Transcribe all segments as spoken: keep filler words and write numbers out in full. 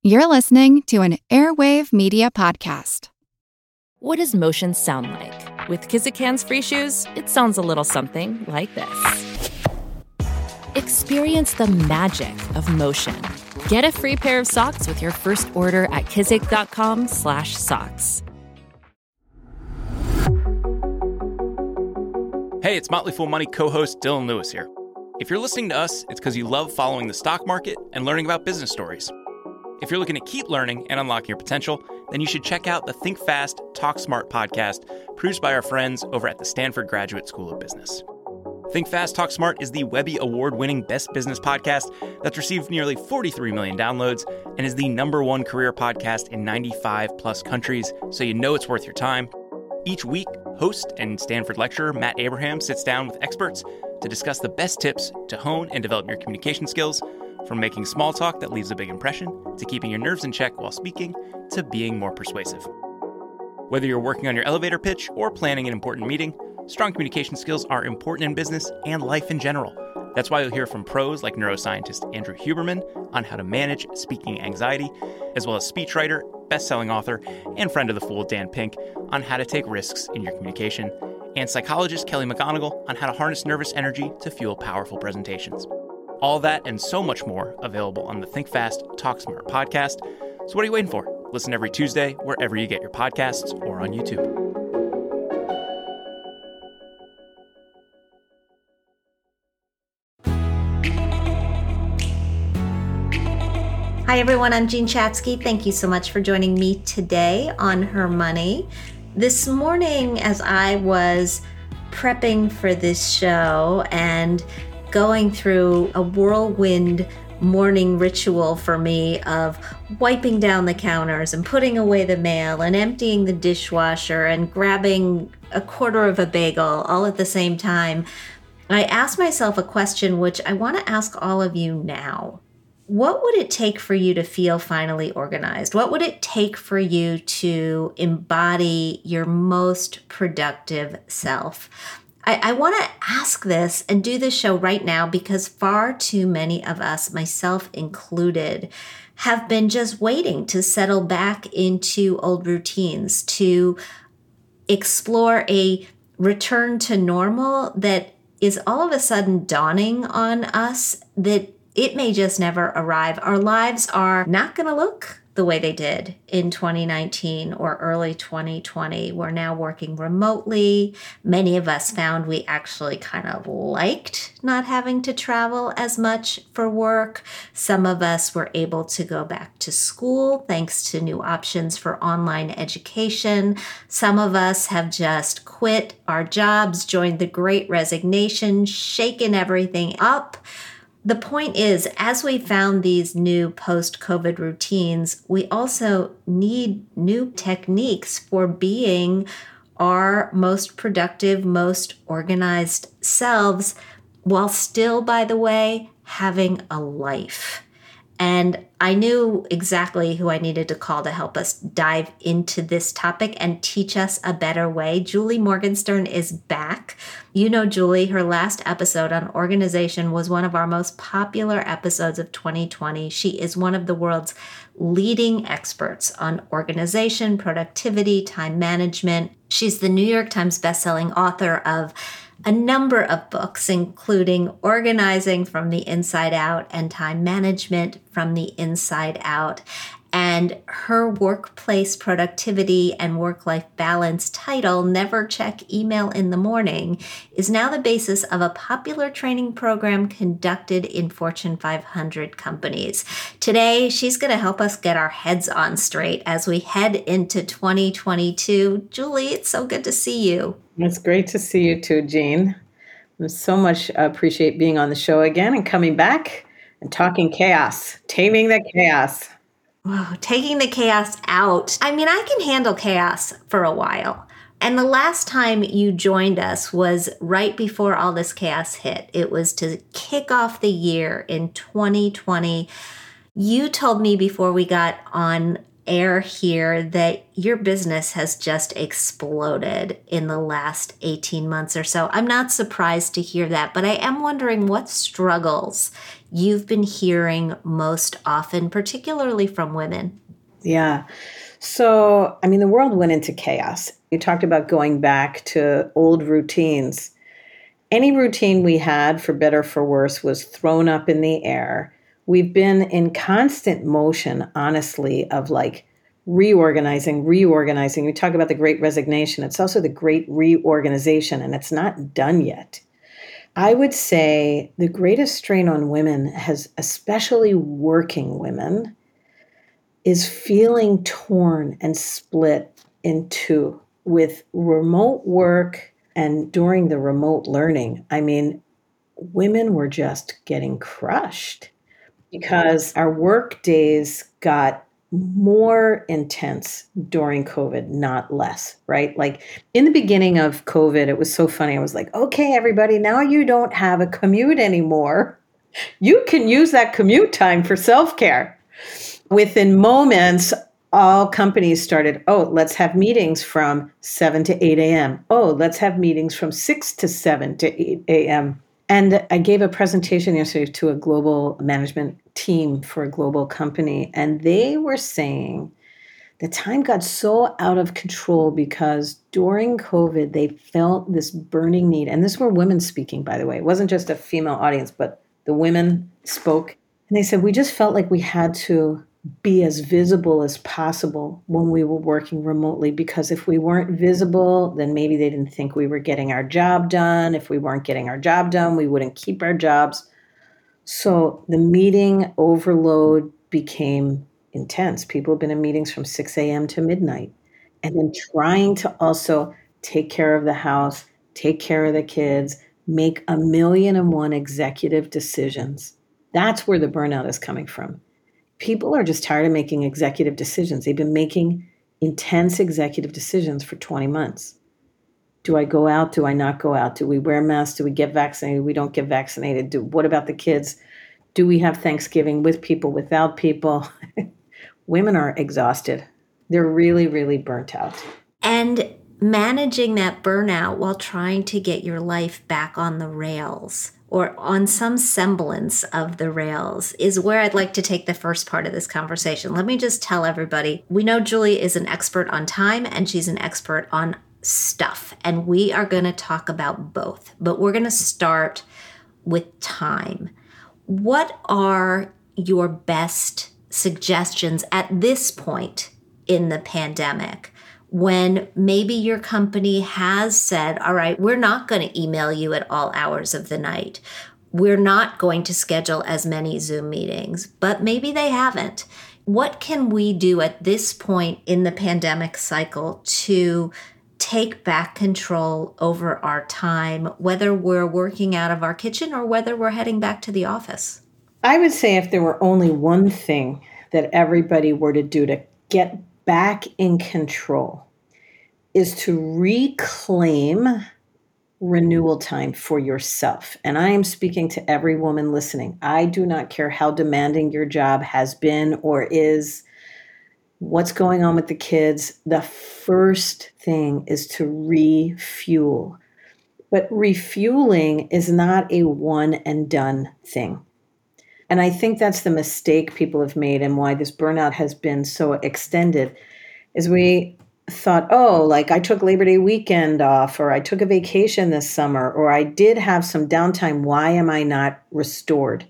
You're listening to an Airwave Media Podcast. What does motion sound like? With Kizikans free shoes, it sounds a little something like this. Experience the magic of motion. Get a free pair of socks with your first order at kizik.com slash socks. Hey, it's Motley Fool Money co-host Dylan Lewis here. If you're listening to us, it's because you love following the stock market and learning about business stories. If you're looking to keep learning and unlocking your potential, then you should check out the Think Fast, Talk Smart podcast produced by our friends over at the Stanford Graduate School of Business. Think Fast, Talk Smart is the Webby award-winning best business podcast that's received nearly forty-three million downloads and is the number one career podcast in ninety-five plus countries, so you know it's worth your time. Each week, host and Stanford lecturer Matt Abraham sits down with experts to discuss the best tips to hone and develop your communication skills, from making small talk that leaves a big impression, to keeping your nerves in check while speaking, to being more persuasive. Whether you're working on your elevator pitch or planning an important meeting, strong communication skills are important in business and life in general. That's why you'll hear from pros like neuroscientist Andrew Huberman on how to manage speaking anxiety, as well as speechwriter, best-selling author, and friend of the Fool Dan Pink on how to take risks in your communication, and psychologist Kelly McGonigal on how to harness nervous energy to fuel powerful presentations. All that and so much more available on the Think Fast, Talk Smart podcast. So what are you waiting for? Listen every Tuesday wherever you get your podcasts or on YouTube. Hi everyone, I'm Jean Chatzky. Thank you so much for joining me today on Her Money. This morning, as I was prepping for this show and going through a whirlwind morning ritual for me of wiping down the counters and putting away the mail and emptying the dishwasher and grabbing a quarter of a bagel all at the same time, I asked myself a question which I want to ask all of you now. What would it take for you to feel finally organized? What would it take for you to embody your most productive self? I, I want to ask this and do this show right now because far too many of us, myself included, have been just waiting to settle back into old routines, to explore a return to normal that is all of a sudden dawning on us that it may just never arrive. Our lives are not going to look the way they did in twenty nineteen or early twenty twenty. We're now working remotely. Many of us found we actually kind of liked not having to travel as much for work. Some of us were able to go back to school thanks to new options for online education. Some of us have just quit our jobs, joined the Great Resignation, shaken everything up. The point is, as we found these new post-COVID routines, we also need new techniques for being our most productive, most organized selves, while still, by the way, having a life. And I knew exactly who I needed to call to help us dive into this topic and teach us a better way. Julie Morgenstern is back. You know Julie, her last episode on organization was one of our most popular episodes of twenty twenty. She is one of the world's leading experts on organization, productivity, time management. She's the New York Times bestselling author of a number of books, including Organizing from the Inside Out and Time Management from the Inside Out. And her workplace productivity and work-life balance title, Never Check Email in the Morning, is now the basis of a popular training program conducted in Fortune five hundred companies. Today, she's going to help us get our heads on straight as we head into twenty twenty-two. Julie, it's so good to see you. It's great to see you too, Jean. I so much appreciate being on the show again and coming back and talking chaos, taming the chaos. Wow, taking the chaos out. I mean, I can handle chaos for a while. And the last time you joined us was right before all this chaos hit. It was to kick off the year in twenty twenty. You told me before we got on air here that your business has just exploded in the last eighteen months or so. I'm not surprised to hear that, but I am wondering what struggles you've been hearing most often, particularly from women. Yeah. So, I mean, the world went into chaos. You talked about going back to old routines. Any routine we had, for better or for worse, was thrown up in the air. We've been in constant motion, honestly, of like reorganizing, reorganizing. We talk about the great resignation. It's also the great reorganization, and it's not done yet. I would say the greatest strain on women has, especially working women, is feeling torn and split in two with remote work and during the remote learning. I mean, women were just getting crushed because our work days got more intense during COVID, not less, right? Like in the beginning of COVID, it was so funny. I was like, okay, everybody, now you don't have a commute anymore. You can use that commute time for self-care. Within moments, all companies started, oh, let's have meetings from seven to eight a.m. Oh, let's have meetings from six to seven to eight a.m. And I gave a presentation yesterday to a global management team for a global company, and they were saying the time got so out of control because during COVID, they felt this burning need. And this were women speaking, by the way. It wasn't just a female audience, but the women spoke. And they said, we just felt like we had to be as visible as possible when we were working remotely, because if we weren't visible, then maybe they didn't think we were getting our job done. If we weren't getting our job done, we wouldn't keep our jobs. So the meeting overload became intense. People have been in meetings from six a.m. to midnight, and then trying to also take care of the house, take care of the kids, make a million and one executive decisions. That's where the burnout is coming from. People are just tired of making executive decisions. They've been making intense executive decisions for twenty months. Do I go out? Do I not go out? Do we wear masks? Do we get vaccinated? We don't get vaccinated. Do, what about the kids? Do we have Thanksgiving with people, without people? Women are exhausted. They're really, really burnt out. And managing that burnout while trying to get your life back on the rails, or on some semblance of the rails, is where I'd like to take the first part of this conversation. Let me just tell everybody, we know Julie is an expert on time and she's an expert on stuff, and we are going to talk about both, but we're going to start with time. What are your best suggestions at this point in the pandemic, when maybe your company has said, all right, we're not going to email you at all hours of the night. We're not going to schedule as many Zoom meetings, but maybe they haven't. What can we do at this point in the pandemic cycle to take back control over our time, whether we're working out of our kitchen or whether we're heading back to the office? I would say if there were only one thing that everybody were to do to get back in control, is to reclaim renewal time for yourself. And I am speaking to every woman listening. I do not care how demanding your job has been or is, what's going on with the kids. The first thing is to refuel. But refueling is not a one and done thing. And I think that's the mistake people have made, and why this burnout has been so extended, is we thought, oh, like I took Labor Day weekend off, or I took a vacation this summer, or I did have some downtime. Why am I not restored?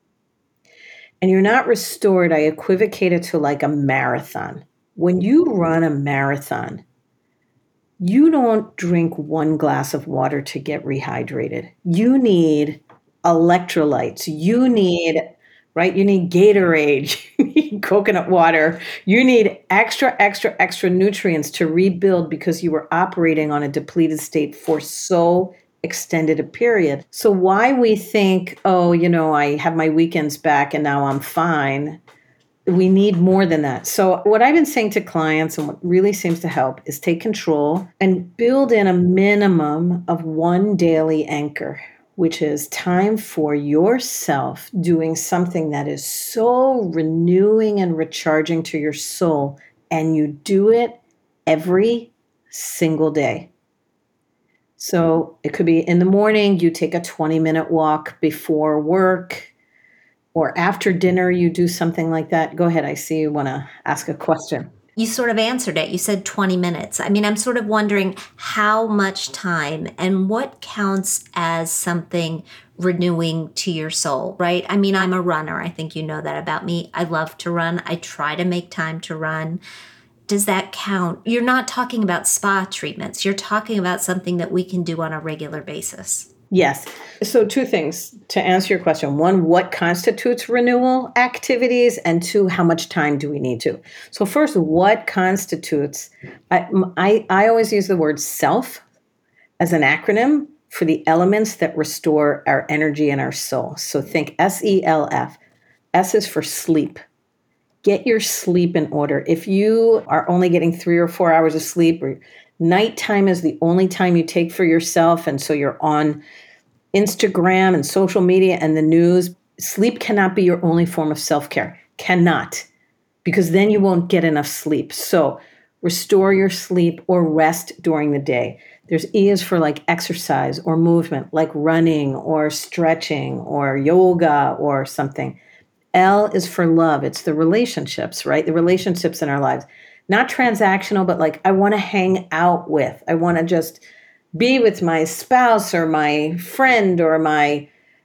And you're not restored. I equivocate it to like a marathon. When you run a marathon, you don't drink one glass of water to get rehydrated. You need electrolytes. You need, right? You need Gatorade. You need coconut water. You need extra, extra, extra nutrients to rebuild, because you were operating on a depleted state for so extended a period. So why we think, oh, you know, I have my weekends back and now I'm fine. We need more than that. So what I've been saying to clients, and what really seems to help, is take control and build in a minimum of one daily anchor. which is time for yourself doing something that is so renewing and recharging to your soul. And you do it every single day. So it could be in the morning, you take a twenty minute walk before work, or after dinner, you do something like that. Go ahead. I see you want to ask a question. You sort of answered it. You said twenty minutes. I mean, I'm sort of wondering how much time and what counts as something renewing to your soul, right? I mean, I'm a runner. I think you know that about me. I love to run. I try to make time to run. Does that count? You're not talking about spa treatments. You're talking about something that we can do on a regular basis. Yes. So two things to answer your question. One, what constitutes renewal activities? And two, how much time do we need to? So first, what constitutes, I, I, I always use the word self as an acronym for the elements that restore our energy and our soul. So think S E L F. S is for sleep. Get your sleep in order. If you are only getting three or four hours of sleep, or nighttime is the only time you take for yourself, and so you're on Instagram and social media and the news, sleep cannot be your only form of self-care. Cannot. Because then you won't get enough sleep. So restore your sleep or rest during the day. There's E is for like exercise or movement, like running or stretching or yoga or something. L is for love. It's the relationships, right? The relationships in our lives. Not transactional, but like I want to hang out with. I want to just be with my spouse or my friend or my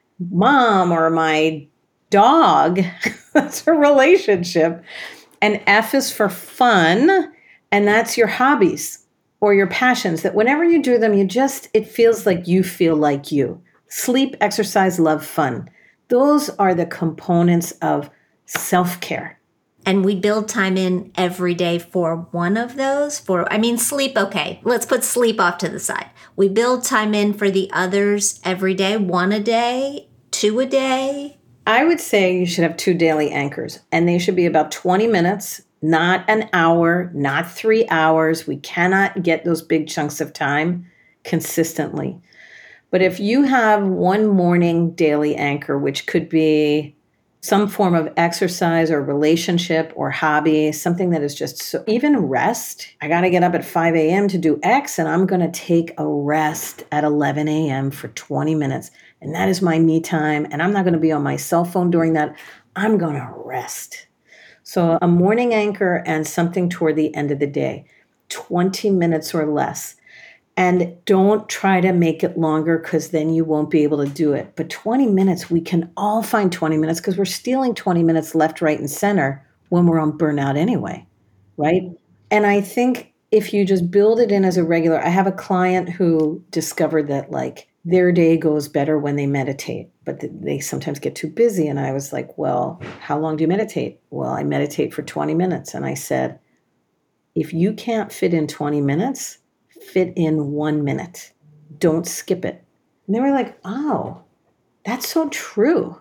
mom or my dog. That's a relationship. And F is for fun. And that's your hobbies or your passions, that whenever you do them, you just, it feels like you feel like you. Sleep, exercise, love, fun. Those are the components of self-care. And we build time in every day for one of those. For, I mean, sleep, okay. Let's put sleep off to the side. We build time in for the others every day, one a day, two a day. I would say you should have two daily anchors, and they should be about twenty minutes, not an hour, not three hours. We cannot get those big chunks of time consistently. But if you have one morning daily anchor, which could be some form of exercise or relationship or hobby, something that is just so, even rest. I got to get up at five a.m. to do X, and I'm going to take a rest at eleven a.m. for twenty minutes. And that is my me time. And I'm not going to be on my cell phone during that. I'm going to rest. So a morning anchor and something toward the end of the day, twenty minutes or less. And don't try to make it longer, because then you won't be able to do it. But twenty minutes, we can all find twenty minutes, because we're stealing twenty minutes left, right, and center when we're on burnout anyway, right? And I think if you just build it in as a regular, I have a client who discovered that like their day goes better when they meditate, but they sometimes get too busy. And I was like, well, how long do you meditate? Well, I meditate for twenty minutes. And I said, if you can't fit in twenty minutes, fit in one minute. Don't skip it. And they were like, oh, that's so true.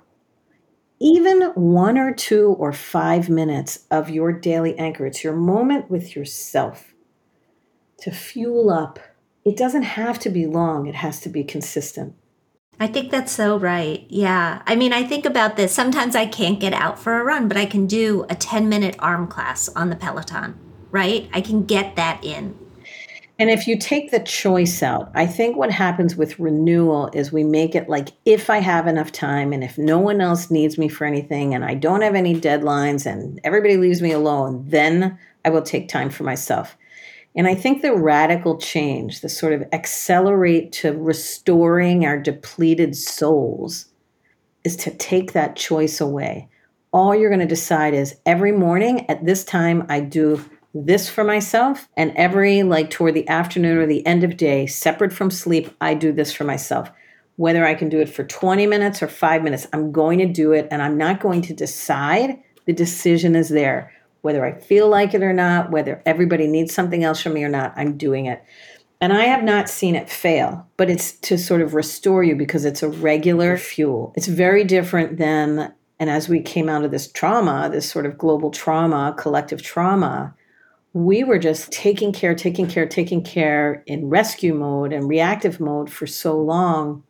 Even one or two or five minutes of your daily anchor, it's your moment with yourself to fuel up. It doesn't have to be long. It has to be consistent. I think that's so right. Yeah. I mean, I think about this. Sometimes I can't get out for a run, but I can do a ten minute arm class on the Peloton, right? I can get that in. And if you take the choice out, I think what happens with renewal is we make it like, if I have enough time and if no one else needs me for anything and I don't have any deadlines and everybody leaves me alone, then I will take time for myself. And I think the radical change, the sort of accelerate to restoring our depleted souls, is to take that choice away. All you're going to decide is every morning at this time, I do this for myself, and every like toward the afternoon or the end of day, separate from sleep, I do this for myself. Whether I can do it for twenty minutes or five minutes, I'm going to do it, and I'm not going to decide. The decision is there. Whether I feel like it or not, whether everybody needs something else from me or not, I'm doing it. And I have not seen it fail, but it's to sort of restore you because it's a regular fuel. It's very different than, and as we came out of this trauma, this sort of global trauma, collective trauma, we were just taking care, taking care, taking care in rescue mode and reactive mode for so long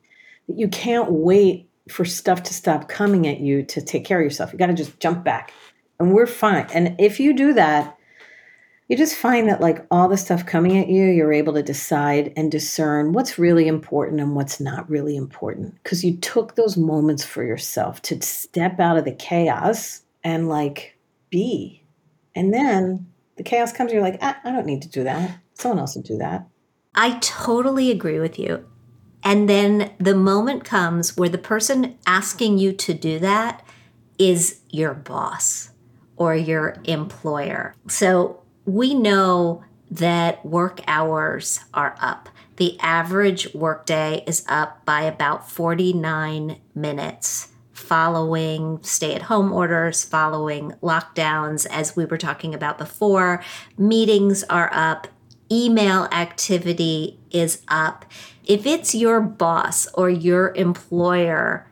that you can't wait for stuff to stop coming at you to take care of yourself. You got to just jump back and we're fine. And if you do that, you just find that like all the stuff coming at you, you're able to decide and discern what's really important and what's not really important. Because you took those moments for yourself to step out of the chaos and like be. And then the chaos comes, you're like, ah, I don't need to do that. Someone else will do that. I totally agree with you. And then the moment comes where the person asking you to do that is your boss or your employer. So we know that work hours are up. The average workday is up by about forty-nine minutes following stay-at-home orders, following lockdowns, as we were talking about before. Meetings are up. Email activity is up. If it's your boss or your employer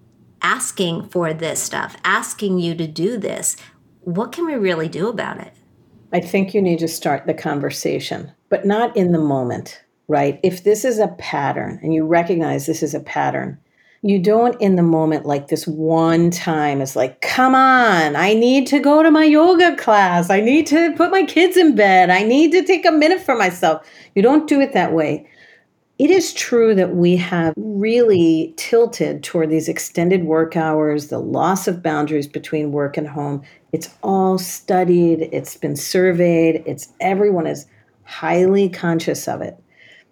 asking for this stuff, asking you to do this, what can we really do about it? I think you need to start the conversation, but not in the moment, right? If this is a pattern and you recognize this is a pattern, you don't in the moment like this one time is like, come on, I need to go to my yoga class. I need to put my kids in bed. I need to take a minute for myself. You don't do it that way. It is true that we have really tilted toward these extended work hours, the loss of boundaries between work and home. It's all studied. It's been surveyed. It's everyone is highly conscious of it.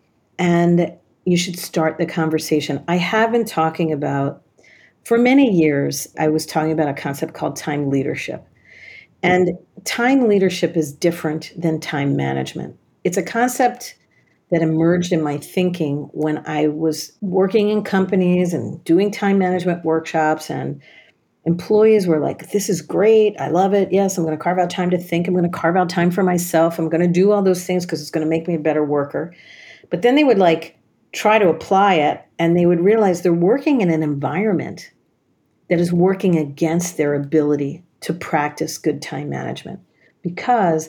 And you should start the conversation. I have been talking about, for many years, I was talking about a concept called time leadership. And time leadership is different than time management. It's a concept that emerged in my thinking when I was working in companies and doing time management workshops, and employees were like, this is great. I love it. Yes, I'm going to carve out time to think. I'm going to carve out time for myself. I'm going to do all those things because it's going to make me a better worker. But then they would like try to apply it, and they would realize they're working in an environment that is working against their ability to practice good time management, because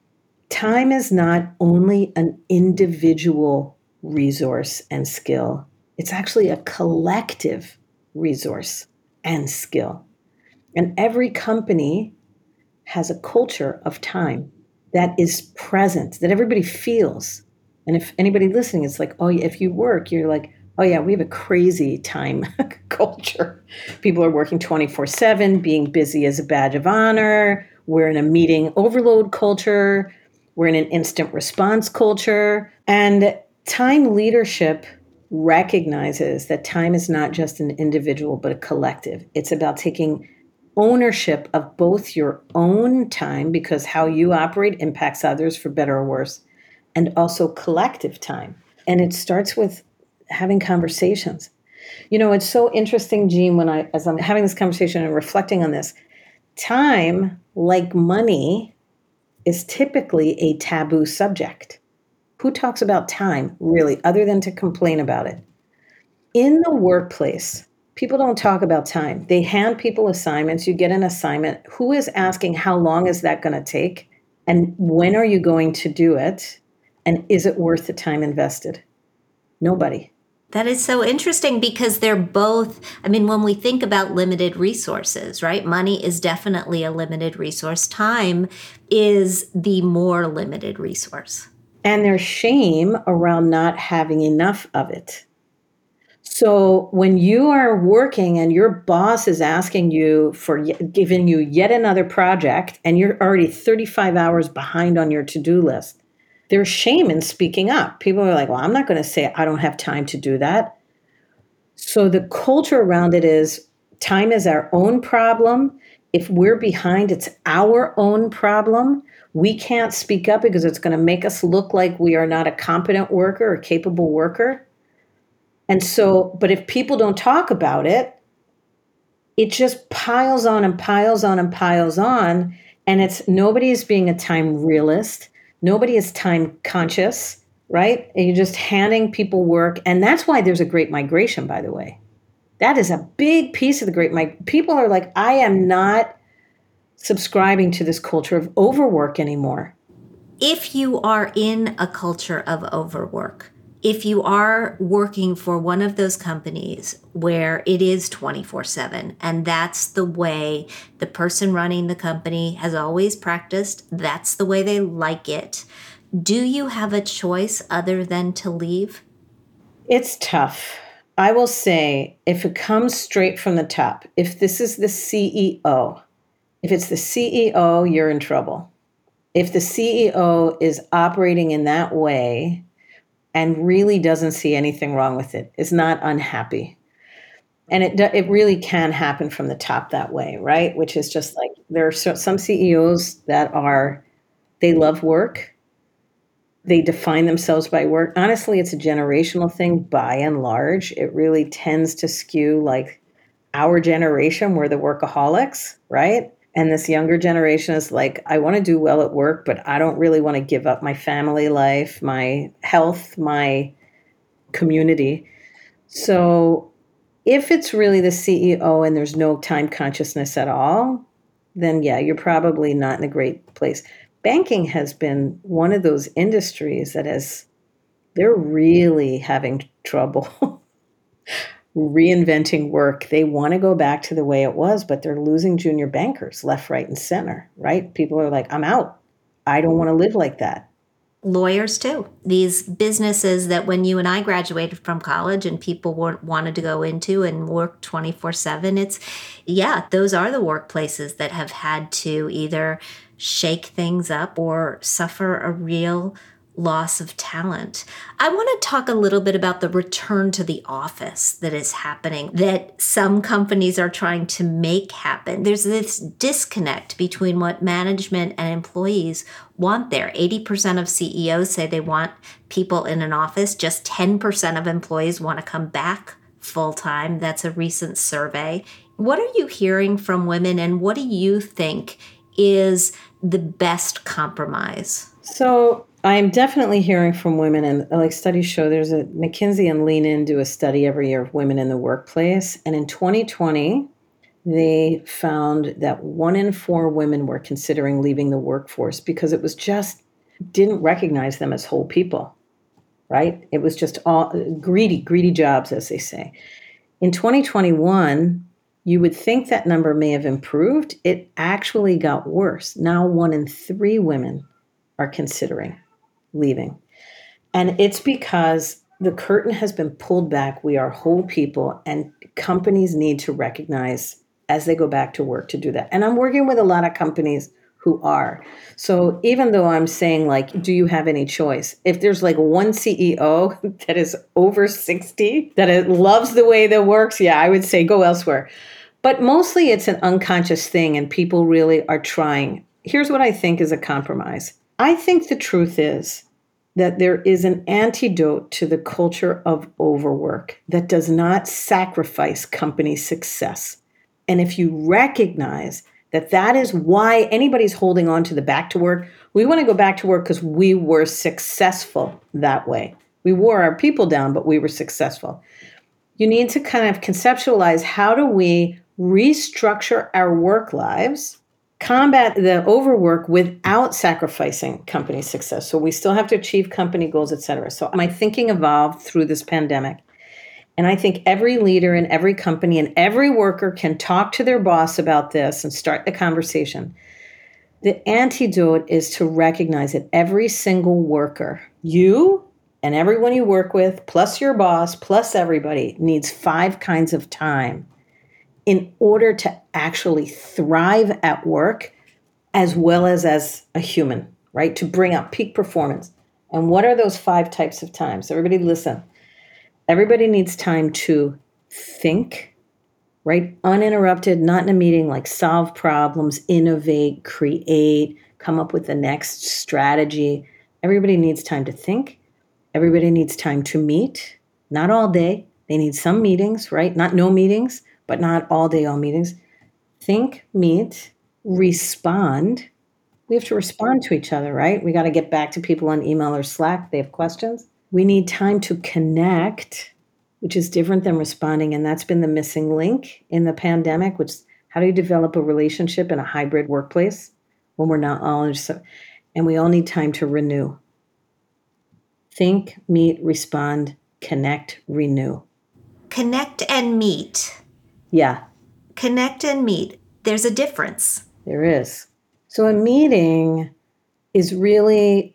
time is not only an individual resource and skill, it's actually a collective resource and skill. And every company has a culture of time that is present, that everybody feels. And if anybody listening is like, oh, if you work, you're like, oh yeah, we have a crazy time culture. People are working twenty-four seven, being busy as a badge of honor. We're in a meeting overload culture. We're in an instant response culture. And time leadership recognizes that time is not just an individual, but a collective. It's about taking ownership of both your own time, because how you operate impacts others for better or worse, and also collective time. And it starts with having conversations. You know, it's so interesting, Jean, when I, as I'm having this conversation and reflecting on this, time, like money, is typically a taboo subject. Who talks about time, really, other than to complain about it? In the workplace, people don't talk about time. They hand people assignments. You get an assignment. Who is asking how long is that going to take? And when are you going to do it? And is it worth the time invested? Nobody. That is so interesting, because they're both, I mean, when we think about limited resources, right? Money is definitely a limited resource. Time is the more limited resource. And there's shame around not having enough of it. So when you are working and your boss is asking you for, giving you yet another project, and you're already thirty-five hours behind on your to-do list, there's shame in speaking up. People are like, well, I'm not going to say I don't have time to do that. So the culture around it is time is our own problem. If we're behind, it's our own problem. We can't speak up because it's going to make us look like we are not a competent worker or capable worker. And so, but if people don't talk about it, it just piles on and piles on and piles on. And it's nobody is being a time realist. Nobody is time conscious, right? And you're just handing people work. And that's why there's a great migration, by the way. That is a big piece of the great migration. People are like, I am not subscribing to this culture of overwork anymore. If you are in a culture of overwork, if you are working for one of those companies where it is twenty-four seven, and that's the way the person running the company has always practiced, that's the way they like it, do you have a choice other than to leave? It's tough. I will say, if it comes straight from the top, if this is the C E O, if it's the C E O, you're in trouble. If the C E O is operating in that way and really doesn't see anything wrong with it, is not unhappy. And it it really can happen from the top that way, right? Which is just like, there are some C E Os that are, they love work. They define themselves by work. Honestly, it's a generational thing by and large. It really tends to skew like our generation, we're the workaholics, right? And this younger generation is like, I want to do well at work, but I don't really want to give up my family life, my health, my community. So if it's really the C E O and there's no time consciousness at all, then yeah, you're probably not in a great place. Banking has been one of those industries that has, they're really having trouble reinventing work. They want to go back to the way it was, but they're losing junior bankers left, right, and center, right? People are like, I'm out. I don't want to live like that. Lawyers too. These businesses that when you and I graduated from college and people were, wanted to go into and work twenty-four seven, it's, yeah, those are the workplaces that have had to either shake things up or suffer a real loss of talent. I want to talk a little bit about the return to the office that is happening, that some companies are trying to make happen. There's this disconnect between what management and employees want there. eighty percent of C E Os say they want people in an office. Just ten percent of employees want to come back full time. That's a recent survey. What are you hearing from women, and what do you think is the best compromise? So I'm definitely hearing from women, and like studies show, there's a McKinsey and Lean In do a study every year of women in the workplace. And in twenty twenty, they found that one in four women were considering leaving the workforce because it was just, didn't recognize them as whole people, right? It was just all greedy, greedy jobs, as they say. In twenty twenty-one, you would think that number may have improved. It actually got worse. Now one in three women are considering leaving. And it's because the curtain has been pulled back. We are whole people, and companies need to recognize as they go back to work to do that. And I'm working with a lot of companies who are. So even though I'm saying like, do you have any choice? If there's like one C E O that is over sixty, that it loves the way that works, yeah, I would say go elsewhere. But mostly it's an unconscious thing, and people really are trying. Here's what I think is a compromise. I think the truth is that there is an antidote to the culture of overwork that does not sacrifice company success. And if you recognize that that is why anybody's holding on to the back to work, we want to go back to work because we were successful that way. We wore our people down, but we were successful. You need to kind of conceptualize, how do we restructure our work lives, combat the overwork without sacrificing company success. So we still have to achieve company goals, et cetera. So my thinking evolved through this pandemic. And I think every leader in every company and every worker can talk to their boss about this and start the conversation. The antidote is to recognize that every single worker, you and everyone you work with, plus your boss, plus everybody, needs five kinds of time in order to actually thrive at work as well as as a human, right? To bring out peak performance. And what are those five types of times? Everybody listen. Everybody needs time to think, right? Uninterrupted, not in a meeting, like solve problems, innovate, create, come up with the next strategy. Everybody needs time to think. Everybody needs time to meet, not all day. They need some meetings, right? Not no meetings, but not all day, all meetings. Think, meet, respond. We have to respond to each other, right? We got to get back to people on email or Slack. They have questions. We need time to connect, which is different than responding. And that's been the missing link in the pandemic, which is how do you develop a relationship in a hybrid workplace when we're not all, and we all need time to renew. Think, meet, respond, connect, renew. Connect and meet. Yeah. Connect and meet. There's a difference. There is. So a meeting is really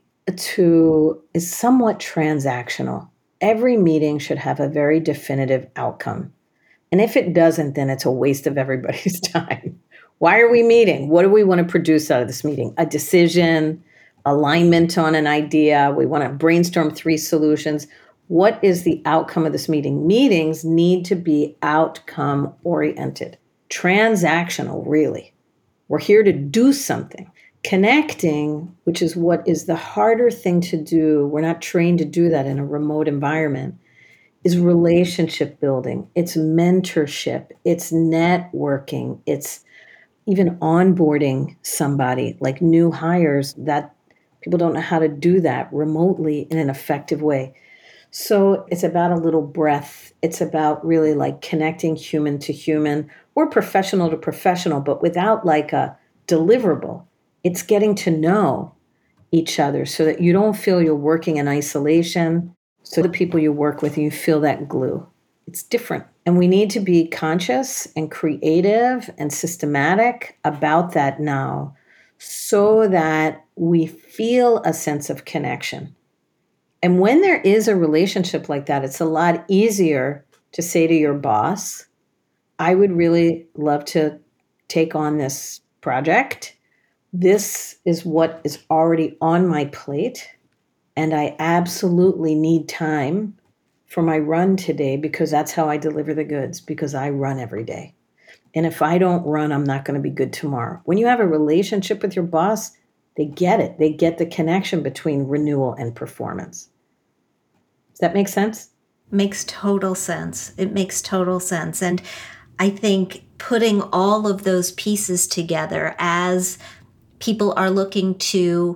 to is somewhat transactional. Every meeting should have a very definitive outcome. And if it doesn't, then it's a waste of everybody's time. Why are we meeting? What do we want to produce out of this meeting? A decision, alignment on an idea. We want to brainstorm three solutions. What is the outcome of this meeting? Meetings need to be outcome oriented, transactional, really. We're here to do something. Connecting, which is what is the harder thing to do, we're not trained to do that in a remote environment, is relationship building. It's mentorship. It's networking. It's even onboarding somebody, like new hires, that people don't know how to do that remotely in an effective way. So it's about a little breath. It's about really like connecting human to human or professional to professional, but without like a deliverable. It's getting to know each other so that you don't feel you're working in isolation. So the people you work with, you feel that glue. It's different. And we need to be conscious and creative and systematic about that now so that we feel a sense of connection. And when there is a relationship like that, it's a lot easier to say to your boss, I would really love to take on this project. This is what is already on my plate. And I absolutely need time for my run today because that's how I deliver the goods, because I run every day. And if I don't run, I'm not going to be good tomorrow. When you have a relationship with your boss, they get it. They get the connection between renewal and performance. Does that make sense? Makes total sense. It makes total sense. And I think putting all of those pieces together as people are looking to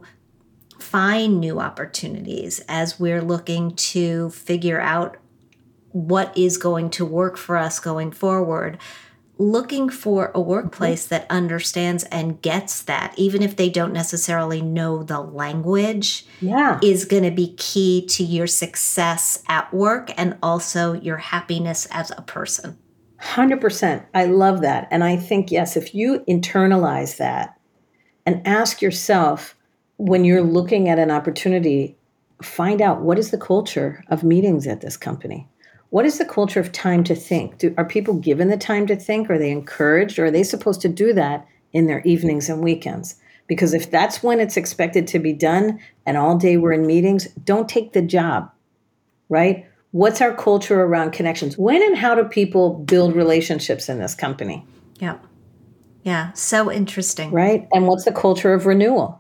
find new opportunities, as we're looking to figure out what is going to work for us going forward, looking for a workplace mm-hmm. that understands and gets that, even if they don't necessarily know the language, yeah. is going to be key to your success at work and also your happiness as a person. one hundred percent. I love that. And I think, yes, if you internalize that and ask yourself, when you're looking at an opportunity, find out what is the culture of meetings at this company? What is the culture of time to think? Do, are people given the time to think? Are they encouraged? Or are they supposed to do that in their evenings and weekends? Because if that's when it's expected to be done and all day we're in meetings, don't take the job, right? What's our culture around connections? When and how do people build relationships in this company? Yeah. Yeah. So interesting. Right? And what's the culture of renewal?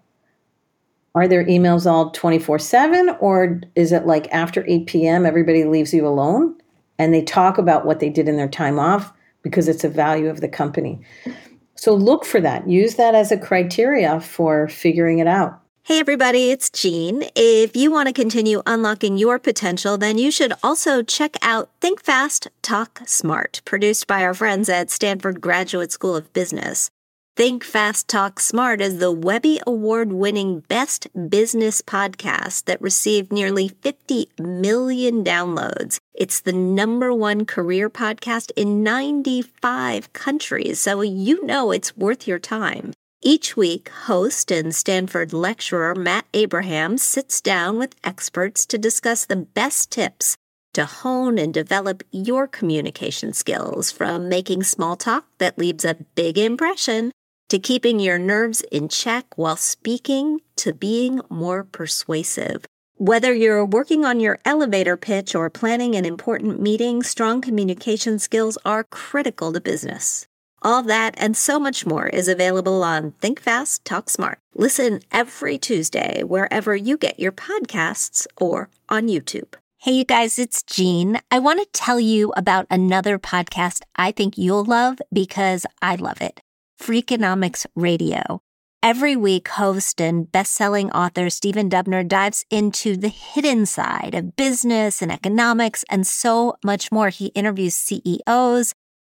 Are there emails all twenty-four seven, or is it like after eight p.m. everybody leaves you alone and they talk about what they did in their time off because it's a value of the company? So look for that. Use that as a criteria for figuring it out. Hey everybody, it's Jean. If you want to continue unlocking your potential, then you should also check out Think Fast, Talk Smart, produced by our friends at Stanford Graduate School of Business. Think Fast, Talk Smart is the Webby Award-winning Best Business podcast that received nearly fifty million downloads. It's the number one career podcast in ninety-five countries, so you know it's worth your time. Each week, host and Stanford lecturer Matt Abraham sits down with experts to discuss the best tips to hone and develop your communication skills, from making small talk that leaves a big impression to keeping your nerves in check while speaking to being more persuasive. Whether you're working on your elevator pitch or planning an important meeting, strong communication skills are critical to business. All that and so much more is available on Think Fast, Talk Smart. Listen every Tuesday wherever you get your podcasts or on YouTube. Hey, you guys, it's Jean. I want to tell you about another podcast I think you'll love because I love it. Freakonomics Radio. Every week, host and best-selling author Stephen Dubner dives into the hidden side of business and economics and so much more. He interviews C E Os,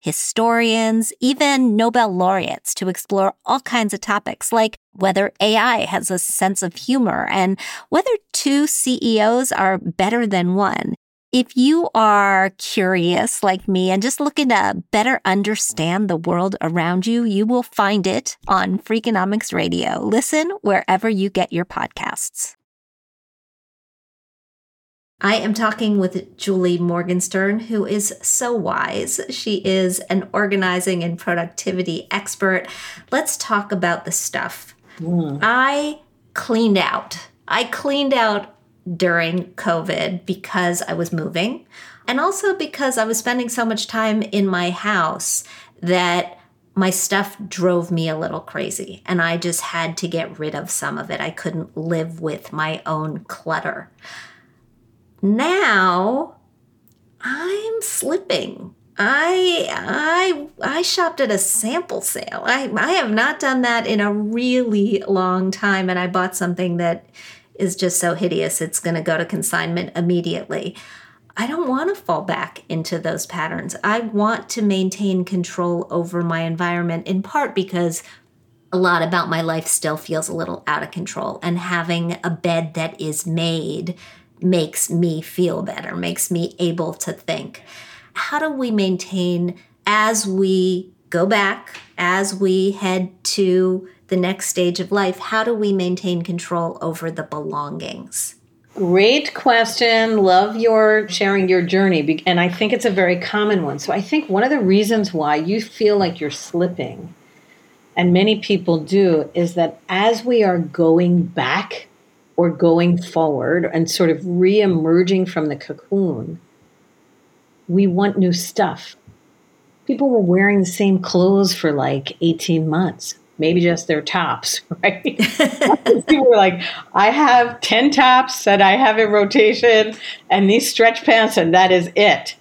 historians, even Nobel laureates to explore all kinds of topics like whether A I has a sense of humor and whether two C E Os are better than one. If you are curious like me and just looking to better understand the world around you, you will find it on Freakonomics Radio. Listen wherever you get your podcasts. I am talking with Julie Morgenstern, who is so wise. She is an organizing and productivity expert. Let's talk about the stuff. Mm. I cleaned out. I cleaned out during COVID because I was moving, and also because I was spending so much time in my house that my stuff drove me a little crazy, and I just had to get rid of some of it. I couldn't live with my own clutter. Now I'm slipping. I I I shopped at a sample sale. I, I have not done that in a really long time, and I bought something that is just so hideous it's going to go to consignment immediately. I don't want to fall back into those patterns. I want to maintain control over my environment, in part because a lot about my life still feels a little out of control, and having a bed that is made makes me feel better, makes me able to think. How do we maintain, as we go back, as we head to the next stage of life, how do we maintain control over the belongings? Great question. Love your sharing your journey. And I think it's a very common one. So I think one of the reasons why you feel like you're slipping, and many people do, is that as we are going back or going forward and sort of re-emerging from the cocoon, we want new stuff. People were wearing the same clothes for like eighteen months. Maybe just their tops, right? People were like, I have ten tops that I have in rotation and these stretch pants, and that is it.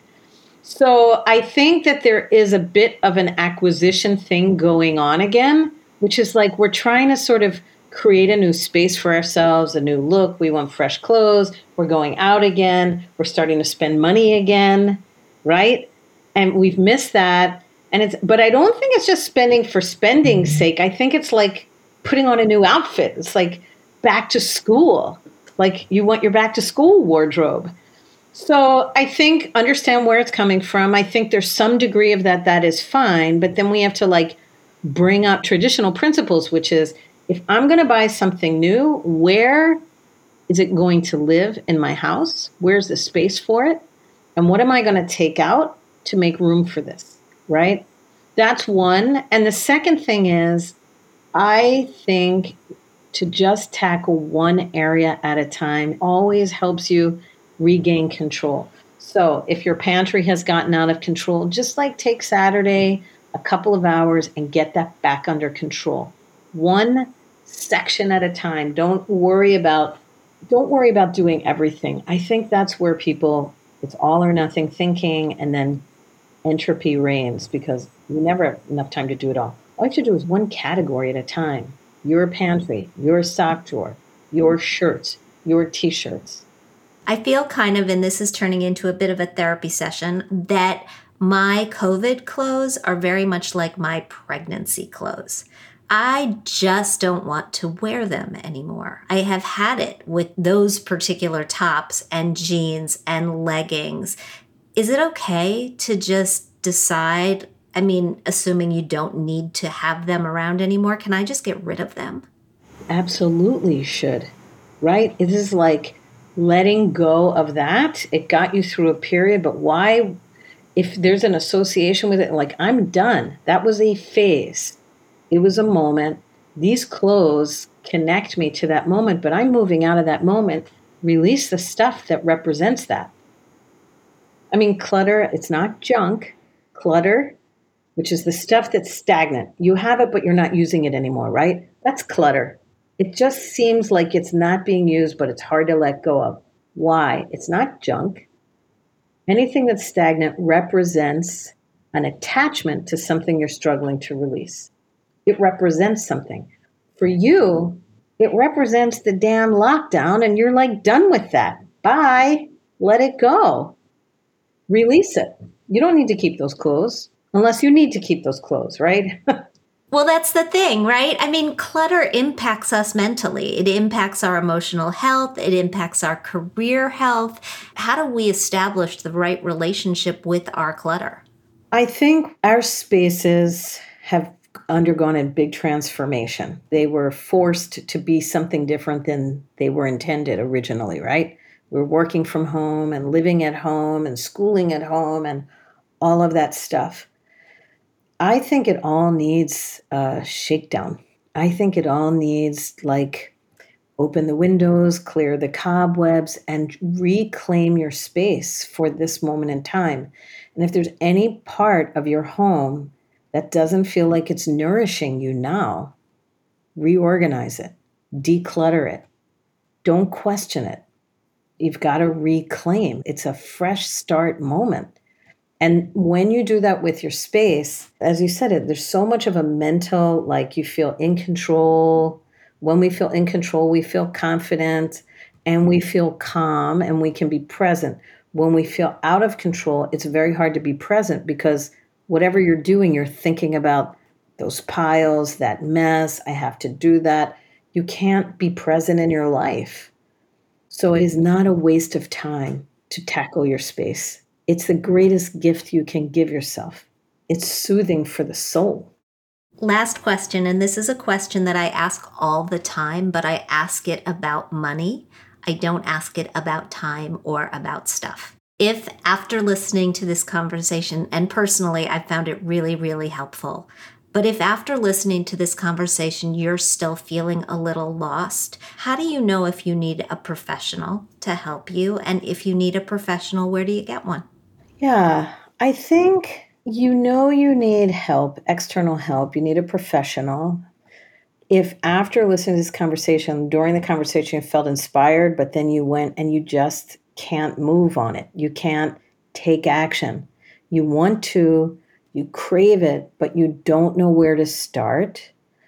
So I think that there is a bit of an acquisition thing going on again, which is like we're trying to sort of create a new space for ourselves, a new look. We want fresh clothes. We're going out again. We're starting to spend money again, right? And we've missed that. And it's, but I don't think it's just spending for spending's sake. I think it's like putting on a new outfit. It's like back to school. Like you want your back to school wardrobe. So I think understand where it's coming from. I think there's some degree of that that is fine. But then we have to like bring up traditional principles, which is if I'm going to buy something new, where is it going to live in my house? Where's the space for it? And what am I going to take out to make room for this? Right? That's one. And the second thing is, I think to just tackle one area at a time always helps you regain control. So if your pantry has gotten out of control, just like take Saturday, a couple of hours, and get that back under control. One section at a time. Don't worry about, don't worry about doing everything. I think that's where people, it's all or nothing thinking, and then entropy reigns because you never have enough time to do it all. All you have to do is one category at a time. Your pantry, your sock drawer, your shirts, your t-shirts. I feel kind of, and this is turning into a bit of a therapy session, that my COVID clothes are very much like my pregnancy clothes. I just don't want to wear them anymore. I have had it with those particular tops and jeans and leggings. Is it okay to just decide, I mean, assuming you don't need to have them around anymore, can I just get rid of them? Absolutely you should, right? It is like letting go of that. It got you through a period, but why, if there's an association with it, like I'm done. That was a phase. It was a moment. These clothes connect me to that moment, but I'm moving out of that moment. Release the stuff that represents that. I mean, clutter, it's not junk. Clutter, which is the stuff that's stagnant. You have it, but you're not using it anymore, right? That's clutter. It just seems like it's not being used, but it's hard to let go of. Why? It's not junk. Anything that's stagnant represents an attachment to something you're struggling to release. It represents something. For you, it represents the damn lockdown, and you're like done with that. Bye. Let it go. Release it. You don't need to keep those clothes. Unless you need to keep those clothes, right? Well, that's the thing, right? I mean, clutter impacts us mentally. It impacts our emotional health. It impacts our career health. How do we establish the right relationship with our clutter? I think our spaces have undergone a big transformation. They were forced to be something different than they were intended originally, right? We're working from home and living at home and schooling at home and all of that stuff. I think it all needs a shakedown. I think it all needs, like, open the windows, clear the cobwebs, and reclaim your space for this moment in time. And if there's any part of your home that doesn't feel like it's nourishing you now, reorganize it, declutter it. Don't question it. You've got to reclaim. It's a fresh start moment. And when you do that with your space, as you said it, there's so much of a mental, like, you feel in control. When we feel in control, we feel confident and we feel calm and we can be present. When we feel out of control, it's very hard to be present because whatever you're doing, you're thinking about those piles, that mess, I have to do that. You can't be present in your life. So it is not a waste of time to tackle your space. It's the greatest gift you can give yourself. It's soothing for the soul. Last question, and this is a question that I ask all the time, but I ask it about money. I don't ask it about time or about stuff. If after listening to this conversation, and personally, I found it really, really helpful, but if after listening to this conversation, you're still feeling a little lost, how do you know if you need a professional to help you? And if you need a professional, where do you get one? Yeah, I think you know you need help, external help. You need a professional. If after listening to this conversation, during the conversation, you felt inspired, but then you went and you just can't move on it. You can't take action. You want to, you crave it, but you don't know where to start.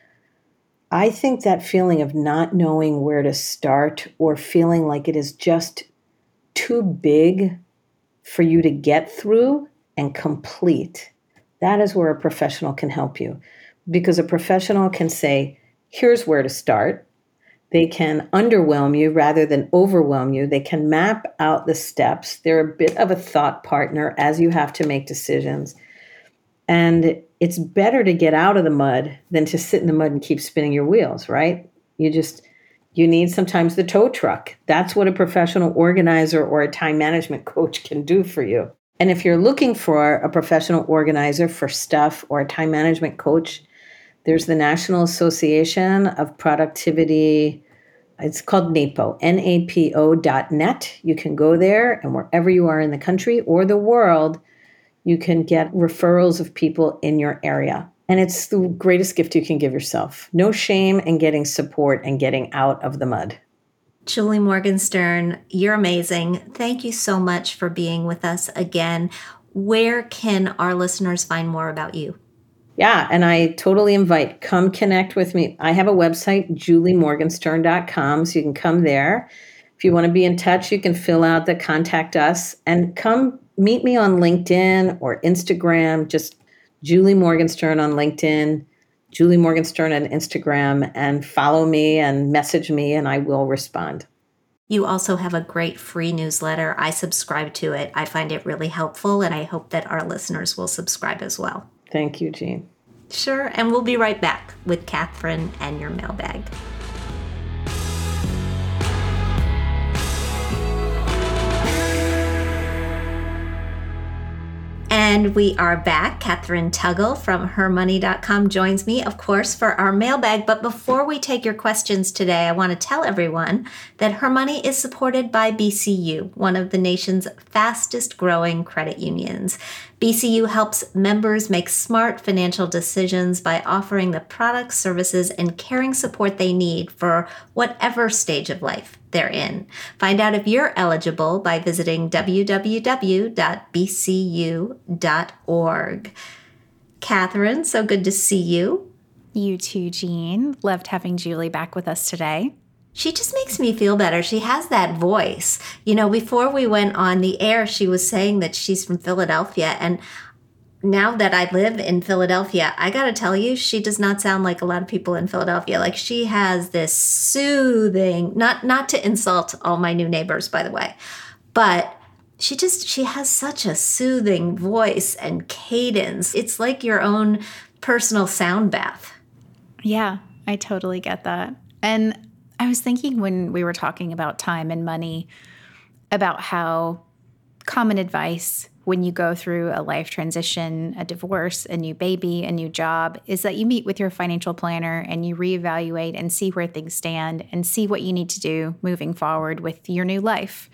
I think that feeling of not knowing where to start or feeling like it is just too big for you to get through and complete, that is where a professional can help you. Because a professional can say, here's where to start. They can underwhelm you rather than overwhelm you. They can map out the steps. They're a bit of a thought partner as you have to make decisions. And it's better to get out of the mud than to sit in the mud and keep spinning your wheels, right? You just, you need sometimes the tow truck. That's what a professional organizer or a time management coach can do for you. And if you're looking for a professional organizer for stuff or a time management coach, there's the National Association of Productivity. It's called NAPO, N A P O dot net. You can go there, and wherever you are in the country or the world, you can get referrals of people in your area. And it's the greatest gift you can give yourself. No shame in getting support and getting out of the mud. Julie Morgenstern, you're amazing. Thank you so much for being with us again. Where can our listeners find more about you? Yeah, and I totally invite, come connect with me. I have a website, julie morgenstern dot com, so you can come there. If you want to be in touch, you can fill out the contact us and come meet me on LinkedIn or Instagram, just Julie Morgenstern on LinkedIn, Julie Morgenstern on Instagram, and follow me and message me and I will respond. You also have a great free newsletter. I subscribe to it. I find it really helpful, and I hope that our listeners will subscribe as well. Thank you, Jean. Sure, and we'll be right back with Catherine and your mailbag. And we are back. Catherine Tuggle from her money dot com joins me, of course, for our mailbag. But before we take your questions today, I want to tell everyone that Her Money is supported by B C U, one of the nation's fastest growing credit unions. B C U helps members make smart financial decisions by offering the products, services, and caring support they need for whatever stage of life they're in. Find out if you're eligible by visiting w w w dot b c u dot org. Catherine, so good to see you. You too, Jean. Loved having Julie back with us today. She just makes me feel better. She has that voice. You know, before we went on the air, she was saying that she's from Philadelphia, and now that I live in Philadelphia, I got to tell you, she does not sound like a lot of people in Philadelphia. Like she has this soothing, not not to insult all my new neighbors, by the way, but she just, she has such a soothing voice and cadence. It's like your own personal sound bath. Yeah, I totally get that. And I was thinking when we were talking about time and money, about how common advice when you go through a life transition, a divorce, a new baby, a new job, is that you meet with your financial planner and you reevaluate and see where things stand and see what you need to do moving forward with your new life.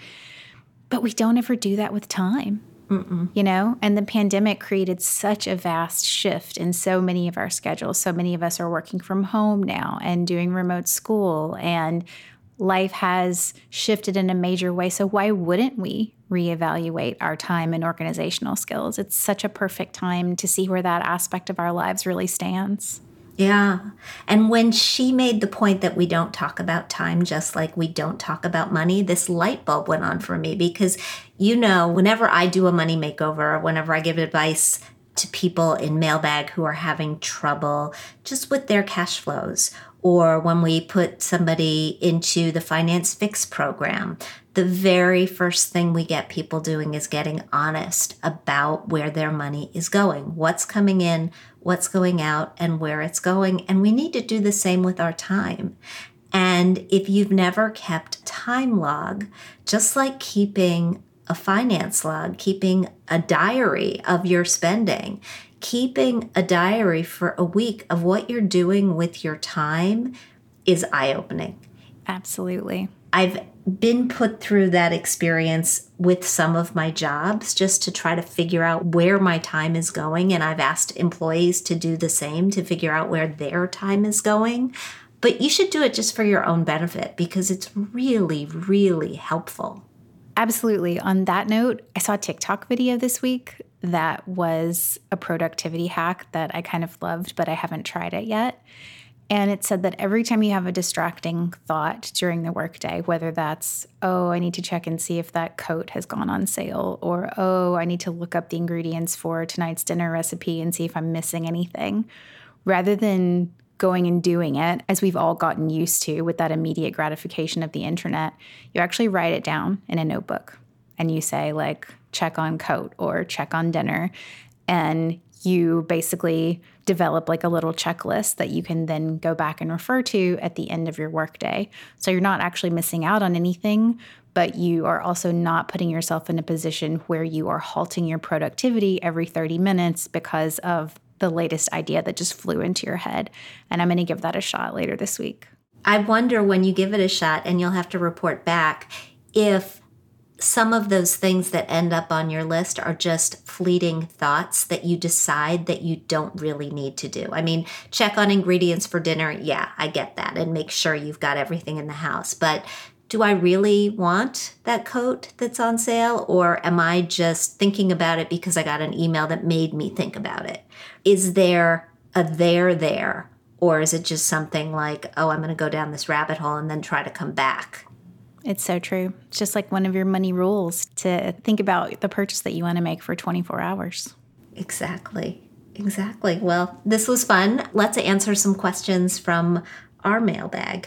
But we don't ever do that with time, Mm-mm. you know? And the pandemic created such a vast shift in so many of our schedules. So many of us are working from home now and doing remote school, and life has shifted in a major way. So why wouldn't we reevaluate our time and organizational skills? It's such a perfect time to see where that aspect of our lives really stands. Yeah. And when she made the point that we don't talk about time just like we don't talk about money, this light bulb went on for me because, you know, whenever I do a money makeover, whenever I give advice to people in Mailbag who are having trouble just with their cash flows, or when we put somebody into the Finance Fix program, the very first thing we get people doing is getting honest about where their money is going, what's coming in, what's going out, and where it's going. And we need to do the same with our time. And if you've never kept time log, just like keeping a finance log, keeping a diary of your spending, keeping a diary for a week of what you're doing with your time is eye-opening. Absolutely. I've been put through that experience with some of my jobs just to try to figure out where my time is going. And I've asked employees to do the same to figure out where their time is going. But you should do it just for your own benefit because it's really, really helpful. Absolutely. On that note, I saw a TikTok video this week that was a productivity hack that I kind of loved, but I haven't tried it yet. And it said that every time you have a distracting thought during the workday, whether that's, oh, I need to check and see if that coat has gone on sale, or, oh, I need to look up the ingredients for tonight's dinner recipe and see if I'm missing anything, rather than going and doing it, as we've all gotten used to with that immediate gratification of the internet, you actually write it down in a notebook and you say, like, check on coat or check on dinner. And you basically develop like a little checklist that you can then go back and refer to at the end of your workday. So you're not actually missing out on anything, but you are also not putting yourself in a position where you are halting your productivity every thirty minutes because of the latest idea that just flew into your head. And I'm going to give that a shot later this week. I wonder when you give it a shot, and you'll have to report back, if some of those things that end up on your list are just fleeting thoughts that you decide that you don't really need to do. I mean, check on ingredients for dinner. Yeah, I get that. And make sure you've got everything in the house. But do I really want that coat that's on sale? Or am I just thinking about it because I got an email that made me think about it? Is there a there there? Or is it just something like, oh, I'm going to go down this rabbit hole and then try to come back? It's so true. It's just like one of your money rules to think about the purchase that you want to make for twenty-four hours. Exactly. Exactly. Well, this was fun. Let's answer some questions from our mailbag.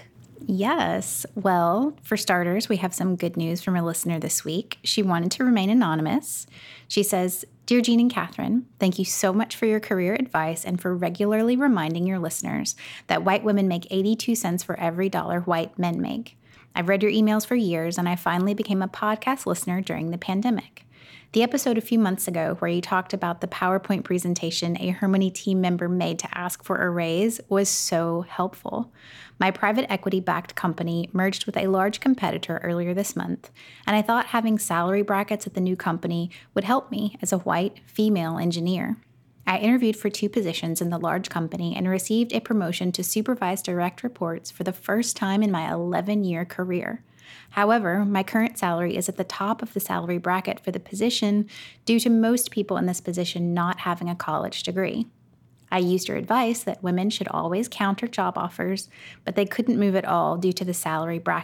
Yes. Well, for starters, we have some good news from a listener this week. She wanted to remain anonymous. She says, Dear Jean and Catherine, thank you so much for your career advice and for regularly reminding your listeners that white women make eighty-two cents for every dollar white men make. I've read your emails for years, and I finally became a podcast listener during the pandemic. The episode a few months ago where you talked about the PowerPoint presentation a Harmony team member made to ask for a raise was so helpful. My private equity-backed company merged with a large competitor earlier this month, and I thought having salary brackets at the new company would help me as a white female engineer. I interviewed for two positions in the large company and received a promotion to supervise direct reports for the first time in my eleven-year career. However, my current salary is at the top of the salary bracket for the position due to most people in this position not having a college degree. I used your advice that women should always counter job offers, but they couldn't move at all due to the salary bracket.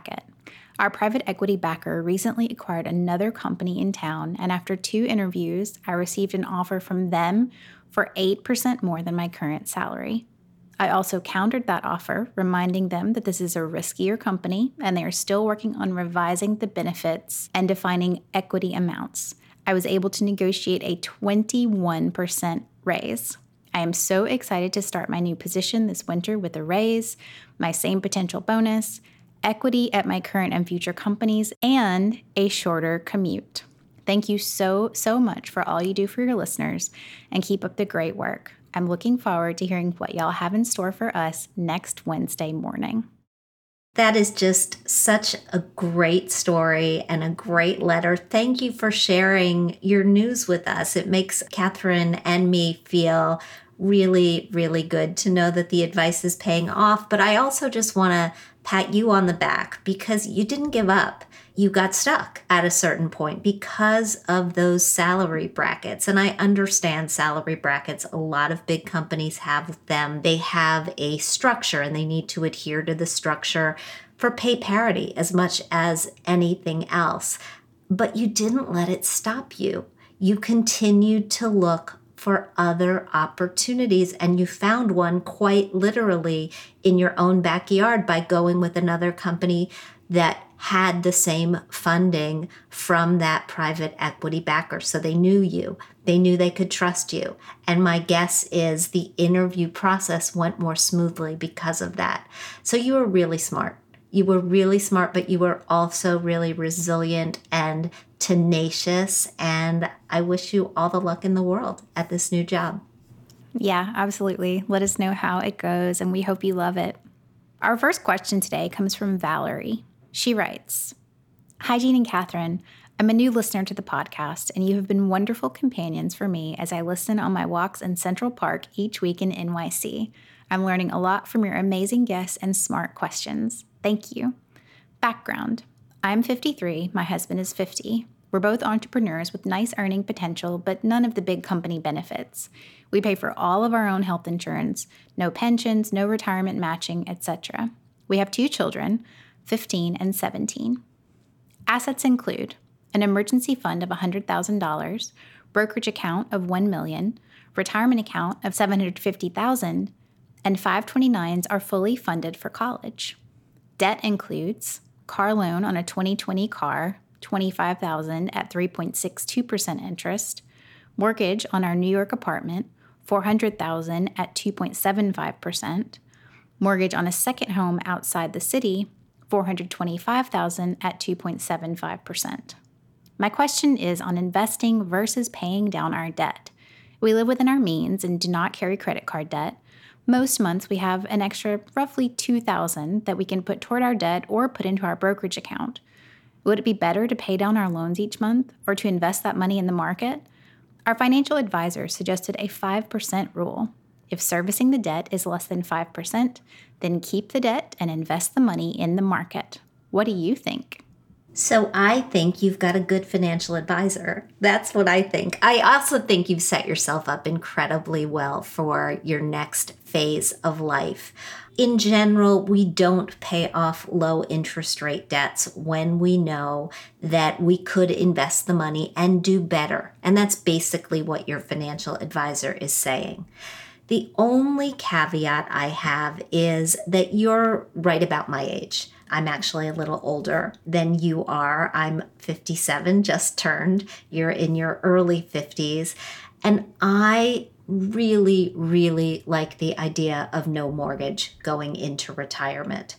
Our private equity backer recently acquired another company in town, and after two interviews, I received an offer from them for eight percent more than my current salary. I also countered that offer, reminding them that this is a riskier company and they are still working on revising the benefits and defining equity amounts. I was able to negotiate a twenty-one percent raise. I am so excited to start my new position this winter with a raise, my same potential bonus, equity at my current and future companies, and a shorter commute. Thank you so, so much for all you do for your listeners, and keep up the great work. I'm looking forward to hearing what y'all have in store for us next Wednesday morning. That is just such a great story and a great letter. Thank you for sharing your news with us. It makes Catherine and me feel really, really good to know that the advice is paying off. But I also just want to pat you on the back because you didn't give up. You got stuck at a certain point because of those salary brackets. And I understand salary brackets. A lot of big companies have them. They have a structure and they need to adhere to the structure for pay parity as much as anything else. But you didn't let it stop you. You continued to look for other opportunities, and you found one quite literally in your own backyard by going with another company that had the same funding from that private equity backer. So they knew you. They knew they could trust you. And my guess is the interview process went more smoothly because of that. So you were really smart. You were really smart, but you were also really resilient and tenacious. And I wish you all the luck in the world at this new job. Yeah, absolutely. Let us know how it goes, and we hope you love it. Our first question today comes from Valerie. She writes, "Hi, Jean and Catherine. I'm a new listener to the podcast, and you have been wonderful companions for me as I listen on my walks in Central Park each week in N Y C. I'm learning a lot from your amazing guests and smart questions. Thank you. Background. I'm fifty-three. My husband is fifty. We're both entrepreneurs with nice earning potential, but none of the big company benefits. We pay for all of our own health insurance, no pensions, no retirement matching, et cetera. We have two children, fifteen and seventeen. Assets include an emergency fund of one hundred thousand dollars, brokerage account of one million dollars, retirement account of seven hundred fifty thousand dollars, and five twenty-nines are fully funded for college. Debt includes car loan on a twenty twenty car, twenty-five thousand dollars at three point six two percent interest, mortgage on our New York apartment, four hundred thousand dollars at two point seven five percent, mortgage on a second home outside the city, four hundred twenty-five thousand dollars at two point seven five percent. My question is on investing versus paying down our debt. We live within our means and do not carry credit card debt. Most months we have an extra roughly two thousand dollars that we can put toward our debt or put into our brokerage account. Would it be better to pay down our loans each month or to invest that money in the market? Our financial advisor suggested a five percent rule. If servicing the debt is less than five percent, then keep the debt and invest the money in the market. What do you think? So I think you've got a good financial advisor. That's what I think. I also think you've set yourself up incredibly well for your next phase of life. In general, we don't pay off low interest rate debts when we know that we could invest the money and do better. And that's basically what your financial advisor is saying. The only caveat I have is that you're right about my age. I'm actually a little older than you are. I'm fifty-seven, just turned. You're in your early fifties. And I really, really like the idea of no mortgage going into retirement.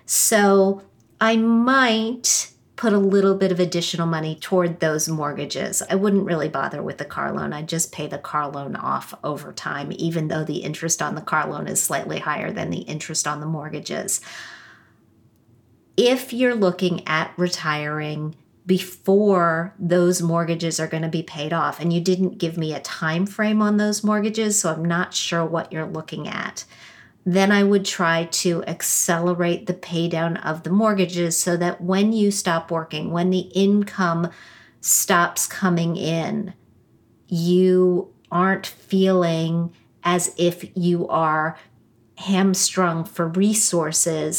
So I might put a little bit of additional money toward those mortgages. I wouldn't really bother with the car loan. I'd just pay the car loan off over time, even though the interest on the car loan is slightly higher than the interest on the mortgages. If you're looking at retiring before those mortgages are going to be paid off, and you didn't give me a time frame on those mortgages, so I'm not sure what you're looking at, then I would try to accelerate the pay down of the mortgages so that when you stop working, when the income stops coming in, you aren't feeling as if you are hamstrung for resources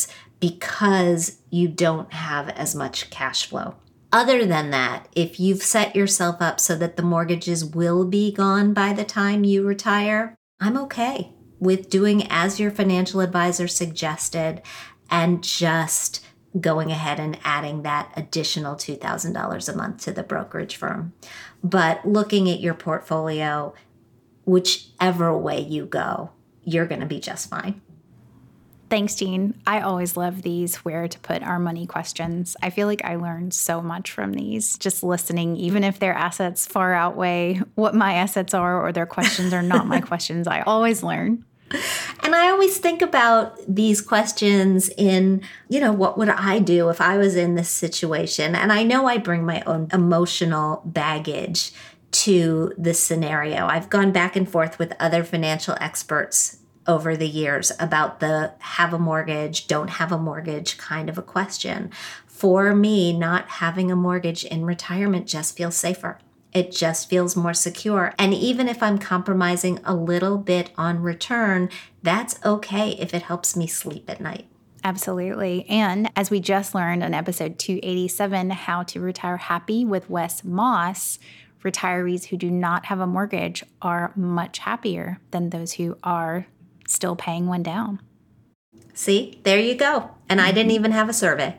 because you don't have as much cash flow. Other than that, if you've set yourself up so that the mortgages will be gone by the time you retire, I'm okay with doing as your financial advisor suggested and just going ahead and adding that additional two thousand dollars a month to the brokerage firm. But looking at your portfolio, whichever way you go, you're going to be just fine. Thanks, Jean. I always love these where to put our money questions. I feel like I learned so much from these just listening, even if their assets far outweigh what my assets are or their questions are not my questions. I always learn. And I always think about these questions in, you know, what would I do if I was in this situation? And I know I bring my own emotional baggage to this scenario. I've gone back and forth with other financial experts over the years about the have a mortgage, don't have a mortgage kind of a question. For me, not having a mortgage in retirement just feels safer. It just feels more secure. And even if I'm compromising a little bit on return, that's okay if it helps me sleep at night. Absolutely. And as we just learned on episode two eighty-seven, How to Retire Happy with Wes Moss, retirees who do not have a mortgage are much happier than those who are still paying one down. See, there you go. And I didn't even have a survey.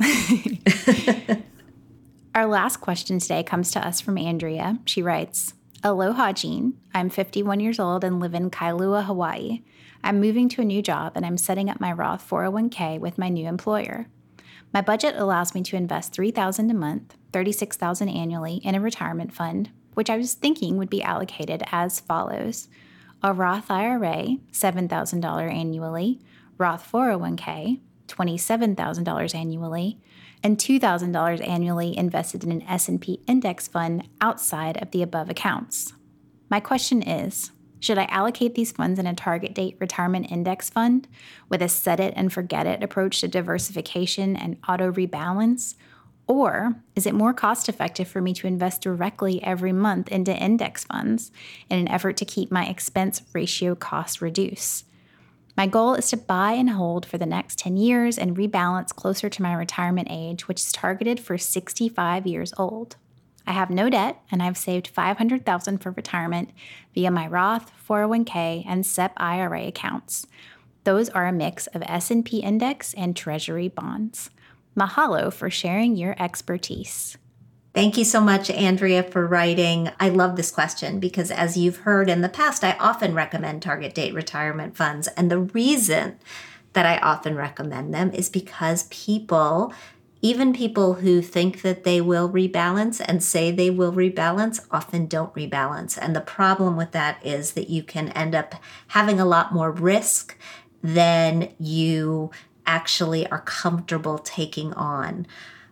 Our last question today comes to us from Andrea. She writes, Aloha, Jean. I'm fifty-one years old and live in Kailua, Hawaii. I'm moving to a new job and I'm setting up my Roth four oh one k with my new employer. My budget allows me to invest three thousand dollars a month, thirty-six thousand dollars annually in a retirement fund, which I was thinking would be allocated as follows. A Roth I R A, seven thousand dollars annually, Roth four oh one k, twenty-seven thousand dollars annually, and two thousand dollars annually invested in an S and P index fund outside of the above accounts. My question is, should I allocate these funds in a target date retirement index fund with a set it and forget it approach to diversification and auto rebalance? Or is it more cost effective for me to invest directly every month into index funds in an effort to keep my expense ratio cost reduced? My goal is to buy and hold for the next ten years and rebalance closer to my retirement age, which is targeted for sixty-five years old. I have no debt, and I've saved five hundred thousand dollars for retirement via my Roth, four oh one k, and S E P I R A accounts. Those are a mix of S and P index and Treasury bonds. Mahalo for sharing your expertise. Thank you so much, Andrea, for writing. I love this question because, as you've heard in the past, I often recommend target date retirement funds. And the reason that I often recommend them is because people, even people who think that they will rebalance and say they will rebalance, often don't rebalance. And the problem with that is that you can end up having a lot more risk than you actually are comfortable taking on.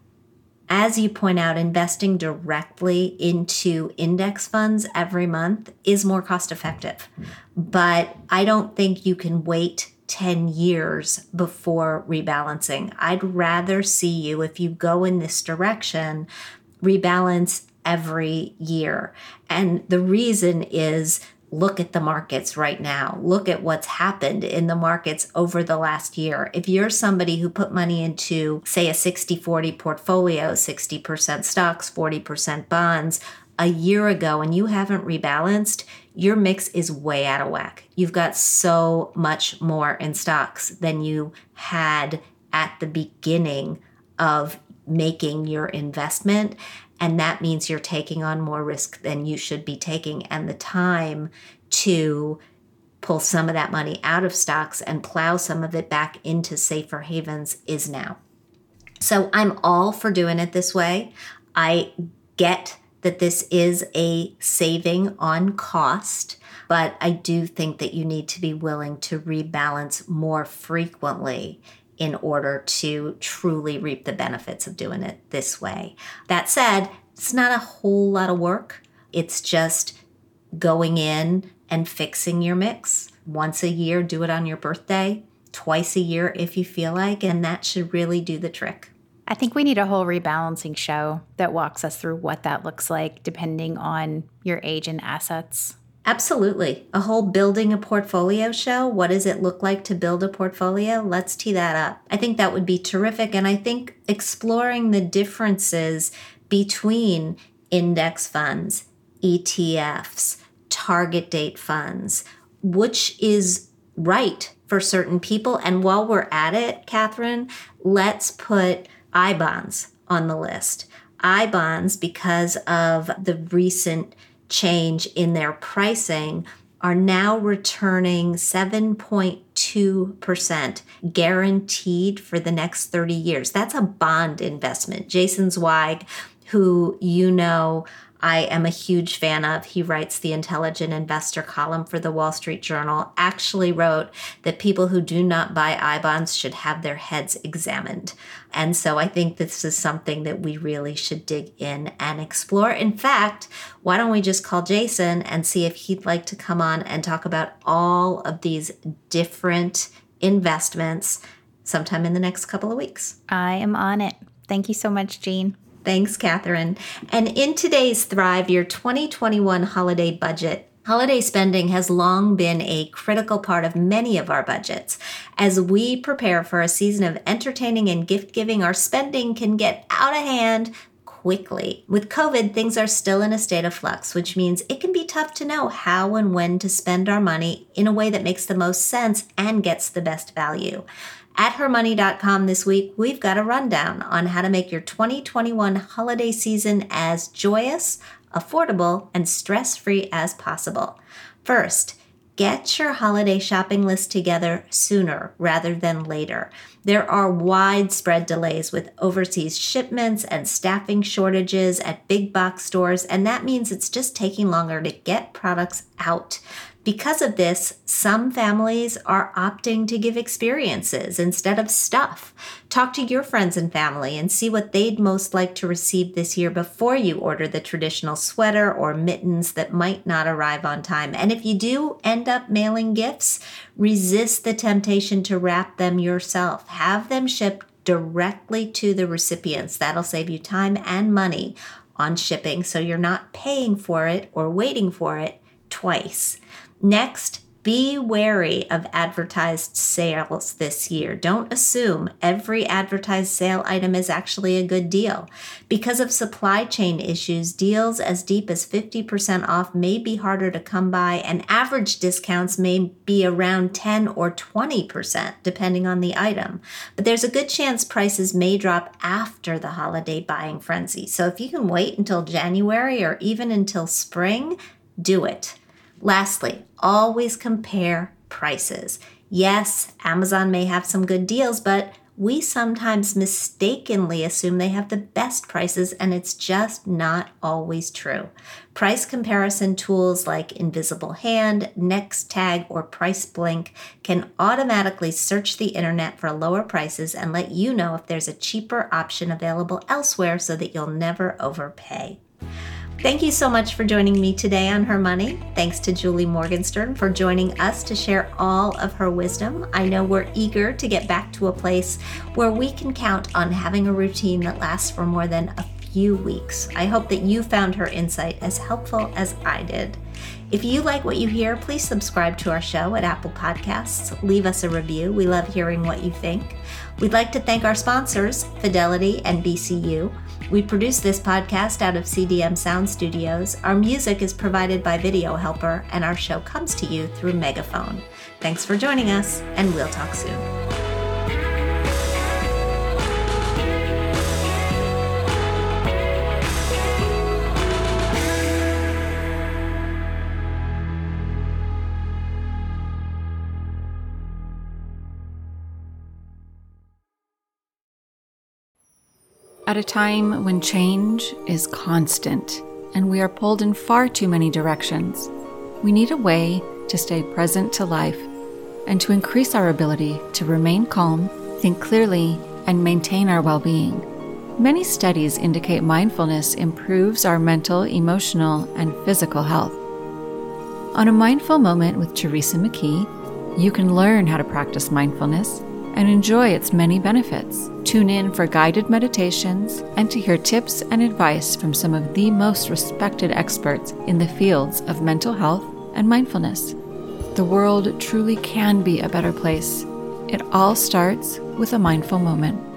As you point out, investing directly into index funds every month is more cost effective. But I don't think you can wait ten years before rebalancing. I'd rather see you, if you go in this direction, rebalance every year. And the reason is, look at the markets right now. Look at what's happened in the markets over the last year. If you're somebody who put money into, say, a sixty forty portfolio, sixty percent stocks, forty percent bonds, a year ago and you haven't rebalanced, your mix is way out of whack. You've got so much more in stocks than you had at the beginning of making your investment. And that means you're taking on more risk than you should be taking. And the time to pull some of that money out of stocks and plow some of it back into safer havens is now. So I'm all for doing it this way. I get that this is a saving on cost, but I do think that you need to be willing to rebalance more frequently in order to truly reap the benefits of doing it this way. That said, it's not a whole lot of work. It's just going in and fixing your mix. Once a year, do it on your birthday, twice a year if you feel like, and that should really do the trick. I think we need a whole rebalancing show that walks us through what that looks like depending on your age and assets. Absolutely. A whole building a portfolio show. What does it look like to build a portfolio? Let's tee that up. I think that would be terrific. And I think exploring the differences between index funds, E T Fs, target date funds, which is right for certain people. And while we're at it, Catherine, let's put I bonds on the list. I bonds, because of the recent change in their pricing, are now returning seven point two percent guaranteed for the next thirty years. That's a bond investment. Jason Zweig, who you know I am a huge fan of, he writes the Intelligent Investor column for the Wall Street Journal, actually wrote that people who do not buy I bonds should have their heads examined. And so I think this is something that we really should dig in and explore. In fact, why don't we just call Jason and see if he'd like to come on and talk about all of these different investments sometime in the next couple of weeks. I am on it. Thank you so much, Jean. Thanks, Catherine. And in today's Thrive Your twenty twenty-one holiday budget, holiday spending has long been a critical part of many of our budgets. As we prepare for a season of entertaining and gift giving, our spending can get out of hand quickly. With COVID, things are still in a state of flux, which means it can be tough to know how and when to spend our money in a way that makes the most sense and gets the best value. At her money dot com this week, we've got a rundown on how to make your twenty twenty-one holiday season as joyous, affordable, and stress-free as possible. First, get your holiday shopping list together sooner rather than later. There are widespread delays with overseas shipments and staffing shortages at big box stores, and that means it's just taking longer to get products out. Because of this, some families are opting to give experiences instead of stuff. Talk to your friends and family and see what they'd most like to receive this year before you order the traditional sweater or mittens that might not arrive on time. And if you do end up mailing gifts, resist the temptation to wrap them yourself. Have them shipped directly to the recipients. That'll save you time and money on shipping, so you're not paying for it or waiting for it twice. Next, be wary of advertised sales this year. Don't assume every advertised sale item is actually a good deal. Because of supply chain issues, deals as deep as fifty percent off may be harder to come by, and average discounts may be around ten or twenty percent, depending on the item. But there's a good chance prices may drop after the holiday buying frenzy. So if you can wait until January or even until spring, do it. Lastly, always compare prices. Yes, Amazon may have some good deals, but we sometimes mistakenly assume they have the best prices, and it's just not always true. Price comparison tools like Invisible Hand, Nextag, or Price Blink can automatically search the internet for lower prices and let you know if there's a cheaper option available elsewhere so that you'll never overpay. Thank you so much for joining me today on Her Money. Thanks to Julie Morgenstern for joining us to share all of her wisdom. I know we're eager to get back to a place where we can count on having a routine that lasts for more than a few weeks. I hope that you found her insight as helpful as I did. If you like what you hear, please subscribe to our show at Apple Podcasts. Leave us a review. We love hearing what you think. We'd like to thank our sponsors, Fidelity and B C U. We produce this podcast out of C D M Sound Studios. Our music is provided by Video Helper, and our show comes to you through Megaphone. Thanks for joining us, and we'll talk soon. At a time when change is constant and we are pulled in far too many directions, we need a way to stay present to life and to increase our ability to remain calm, think clearly, and maintain our well-being. Many studies indicate mindfulness improves our mental, emotional, and physical health. On A Mindful Moment with Teresa McKee, you can learn how to practice mindfulness and enjoy its many benefits. Tune in for guided meditations and to hear tips and advice from some of the most respected experts in the fields of mental health and mindfulness. The world truly can be a better place. It all starts with a mindful moment.